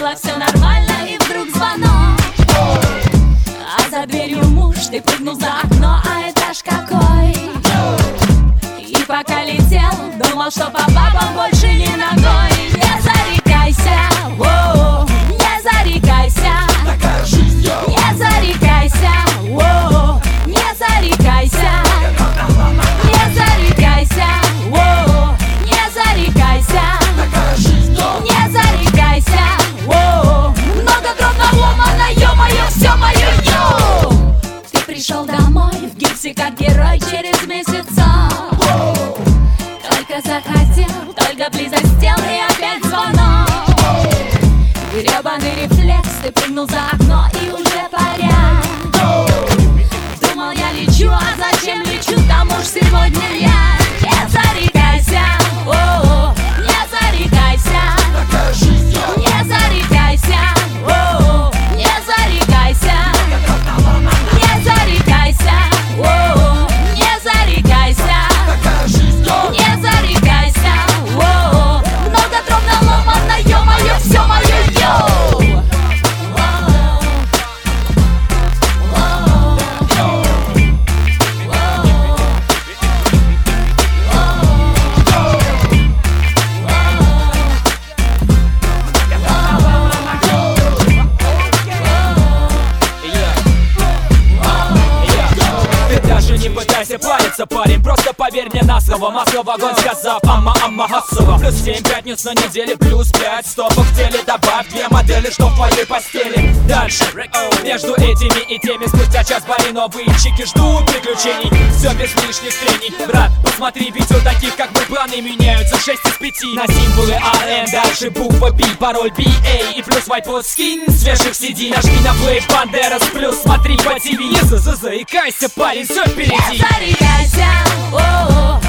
было все нормально, и вдруг звонок. А за дверью муж, ты прыгнул за окно, а этаж какой. И пока летел, думал, что по бабам больше ни ногой. Не зарекайся, воу, не зарекайся. Такая жизнь, йоу. Не зарекайся, воу, не зарекайся. Не зарекайся, воу, не зарекайся. Такая жизнь, йоу. Не зарекайся, воу. Много дров наломано, ё-моё, все мое, йоу. Ты пришел домой в гипсе как герой через месяца. Только захотел, только близость стел, и опять звонок. Гребаный рефлекс, ты прыгнул за окно, и уже порядок. Думал, я лечу, а зачем лечу, там уж сегодня я. Не зарекайся, о, не зарекайся. Такая жизнь, йоу. Не зарекайся, о, не зарекайся. Не зарекайся, о, не зарекайся. Такая жизнь, йоу. Не зарекайся, о, много дров наломано, ё-моё, все мое, йоу. Не пытайся париться, парень, просто поверь мне на слово. Масло в огонь сказав, амма хассова. Плюс 7 пятниц на неделе, плюс 5 стопов в теле. Добавь 2 модели, что в твоей постели. Дальше, между этими и теми, спустя час пари новые чики ждут приключений. Все без лишних трений. Брат, посмотри, ведь у таких как мы планы меняются 6 из 5. На символы RN, дальше буква B, пароль BA и плюс whiteboard скин свежих CD. Нажми на плей, Бандерас плюс, смотри по ТВ. Не заикайся, парень, все впереди. Не зарекайся, о,